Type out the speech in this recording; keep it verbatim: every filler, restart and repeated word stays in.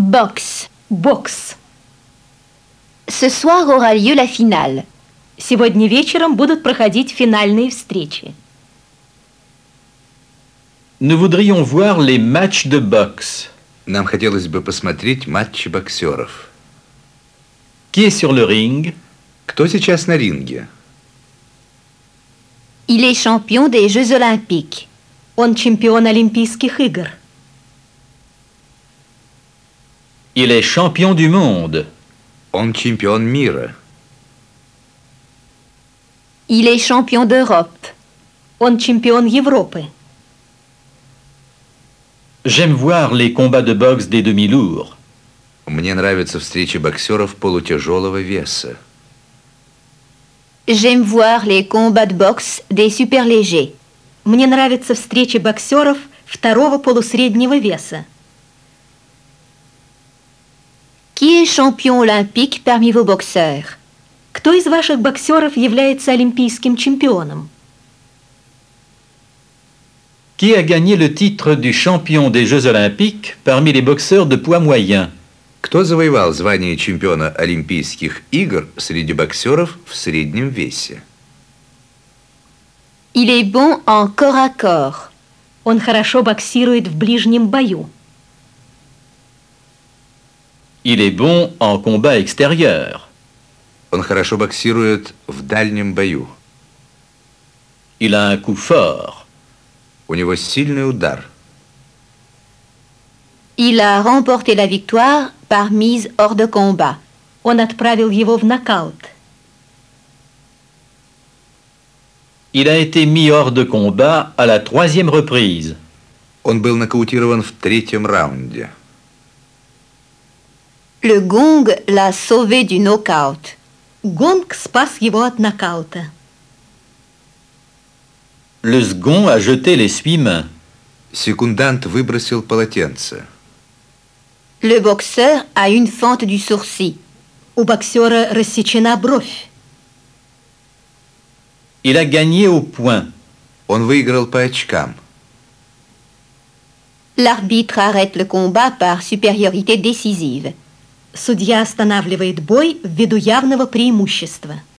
Boxe. Бокс. Ce soir aura lieu la finale. Сегодня вечером будут проходить финальные встречи. Nous voudrions voir les matchs de boxe. Нам хотелось бы посмотреть матчи боксеров. Qui est sur le ring? Кто сейчас на ринге? Il est champion des Jeux Olympiques. Он чемпион Олимпийских игр. Il est champion du monde. Он чемпион мира. Il est champion d'Europe. Он чемпион Европы. J'aime voir les combats de boxe des demi-lourds. Мне нравятся встречи боксеров полутяжелого веса. J'aime voir les combats de boxe des superlégers. Мне нравятся встречи боксеров второго полусреднего веса. Qui est champion olympique parmi vos boxeurs? Кто из ваших боксеров является олимпийским чемпионом? Qui a gagné le titre du champion des Jeux Olympiques parmi les boxeurs de poids moyen? Кто завоевал звание чемпиона Олимпийских игр среди боксеров в среднем весе? Il est bon en corps à corps. Он хорошо боксирует в ближнем бою. Il est bon en combat extérieur. Он хорошо боксирует в дальнем бою. Il a un coup fort. У него сильный удар. Il a remporté la victoire par mise hors de combat. Он отправил его в нокаут. Il a été mis hors de combat à la troisième reprise. Он был нокаутирован в третьем раунде. Le gong l'a sauvé du knockout. Гонг спас его от нокаута. Le second a jeté l'essuie-main. Секундант выбросил полотенце. Le boxeur a une fente du sourcil. У боксера рассечена бровь. Il a gagné au point. Он выиграл по очкам. L'arbitre arrête le combat par supériorité décisive. Судья останавливает бой ввиду явного преимущества.